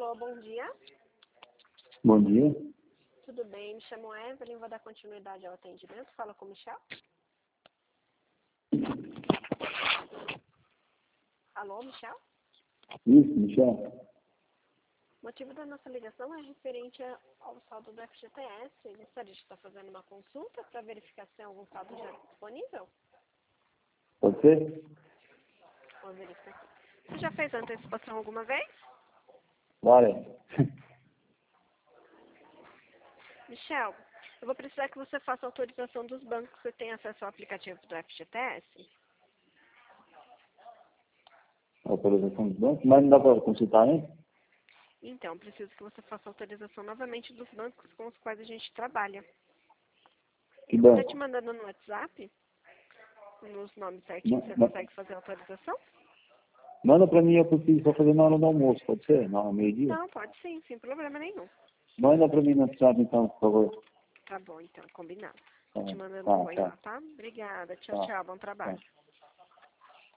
Alô, bom dia. Bom dia. Tudo bem? Me chamo Evelyn, vou dar continuidade ao atendimento. Fala com o Michel. Alô, Michel? Isso, Michel. O motivo da nossa ligação é referente ao saldo do FGTS. Gostaria de estar fazendo uma consulta para verificar se tem algum saldo já disponível? Pode ser? Vou verificar aqui. Você já fez antecipação alguma vez? Vale. Michel, eu vou precisar que você faça autorização dos bancos. Você tem acesso ao aplicativo do FGTS? Autorização do banco, mas não dá para consultar, né? Então, preciso que você faça autorização novamente dos bancos com os quais a gente trabalha. Que Eu vou estar banco? te mandando no WhatsApp, nos nomes certinhos, você Ma- consegue fazer a autorização? Manda para mim, eu preciso só fazer na hora do almoço, pode ser? Na hora do meio-dia? Não, pode sim, sem problema nenhum. Manda para mim no WhatsApp, então, por favor. Tá bom, então, combinado. Tá, Tô te mandando um tá, oi tá, lá, tá? Obrigada. Tchau, tá, tchau. Bom tá. trabalho.